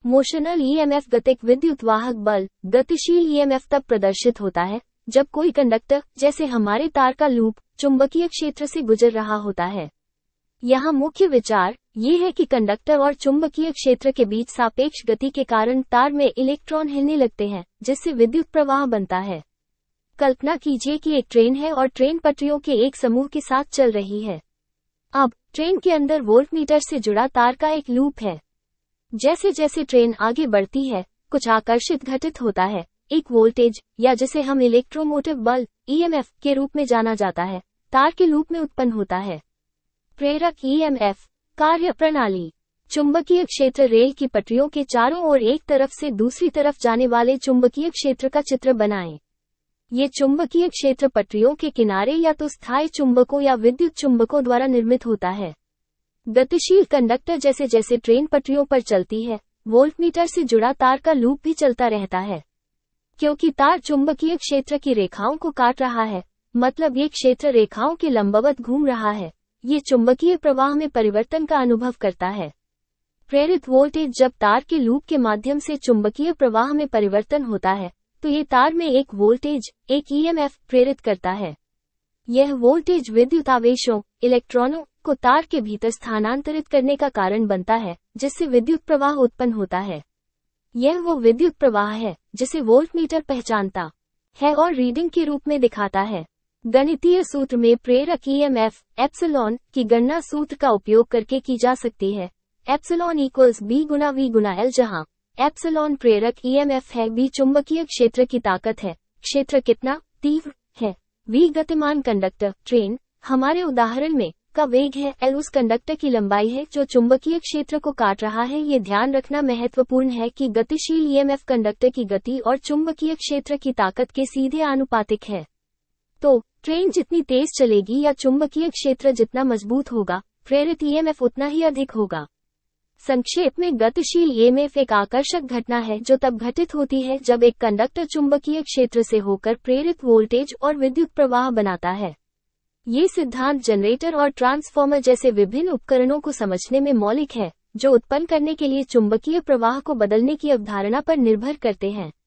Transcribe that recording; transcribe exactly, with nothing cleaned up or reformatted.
Motional EMF गतिक विद्युत वाहक बल। गतिशील ईएमएफ तब प्रदर्शित होता है जब कोई कंडक्टर, जैसे हमारे तार का लूप, चुंबकीय क्षेत्र से गुजर रहा होता है। यहाँ मुख्य विचार ये है कि कंडक्टर और चुंबकीय क्षेत्र के बीच सापेक्ष गति के कारण तार में इलेक्ट्रॉन हिलने लगते हैं, जिससे विद्युत प्रवाह बनता है। कल्पना कीजिए कि एक ट्रेन है और ट्रेन पटरियों के एक समूह के साथ चल रही है। अब ट्रेन के अंदर वोल्टमीटर से जुड़ा तार का एक लूप है। जैसे जैसे ट्रेन आगे बढ़ती है, कुछ आकर्षित घटित होता है, एक वोल्टेज, या जिसे हम इलेक्ट्रोमोटिव बल ईएमएफ के रूप में जाना जाता है, तार के लूप में उत्पन्न होता है। प्रेरक ईएमएफ कार्य प्रणाली। चुंबकीय क्षेत्र रेल की पटरियों के चारों ओर एक तरफ से दूसरी तरफ जाने वाले चुंबकीय क्षेत्र का चित्र बनाएं। ये चुंबकीय क्षेत्र पटरियों के किनारे या तो स्थायी चुंबकों या विद्युत चुंबकों द्वारा निर्मित होता है। गतिशील कंडक्टर जैसे जैसे ट्रेन पटरियों पर चलती है, वोल्टमीटर से जुड़ा तार का लूप भी चलता रहता है। क्योंकि तार चुंबकीय क्षेत्र की रेखाओं को काट रहा है, मतलब ये क्षेत्र रेखाओं के लंबवत घूम रहा है, ये चुंबकीय प्रवाह में परिवर्तन का अनुभव करता है। प्रेरित वोल्टेज। जब तार के लूप के माध्यम से चुंबकीय प्रवाह में परिवर्तन होता है, तो ये तार में एक वोल्टेज, एक ईएमएफ प्रेरित करता है। यह वोल्टेज विद्युत आवेशों, इलेक्ट्रॉनों को तार के भीतर स्थानांतरित करने का कारण बनता है, जिससे विद्युत प्रवाह उत्पन्न होता है। यह वो विद्युत प्रवाह है जिसे वोल्टमीटर पहचानता है और रीडिंग के रूप में दिखाता है। गणितीय सूत्र में प्रेरक ईएमएफ एप्सिलॉन की गणना सूत्र का उपयोग करके की जा सकती है। एप्सिलॉन इक्वल्स बी गुना वी गुना एल, जहाँ एप्सिलॉन प्रेरक ईएमएफ है, बी चुंबकीय क्षेत्र की ताकत है, क्षेत्र कितना तीव्र है, वी गतिमान कंडक्टर ट्रेन हमारे उदाहरण में का वेग है, एल उस कंडक्टर की लंबाई है जो चुंबकीय क्षेत्र को काट रहा है। ये ध्यान रखना महत्वपूर्ण है कि गतिशील ईएमएफ कंडक्टर की गति और चुंबकीय क्षेत्र की ताकत के सीधे आनुपातिक है। तो ट्रेन जितनी तेज चलेगी या चुंबकीय क्षेत्र जितना मजबूत होगा, प्रेरित ईएमएफ उतना ही अधिक होगा। संक्षेप में, गतिशील ईएमएफ एक आकर्षक घटना है जो तब घटित होती है जब एक कंडक्टर चुंबकीय क्षेत्र से होकर प्रेरित वोल्टेज और विद्युत प्रवाह बनाता है। ये सिद्धांत जनरेटर और ट्रांसफॉर्मर जैसे विभिन्न उपकरणों को समझने में मौलिक है, जो उत्पन्न करने के लिए चुंबकीय प्रवाह को बदलने की अवधारणा पर निर्भर करते हैं।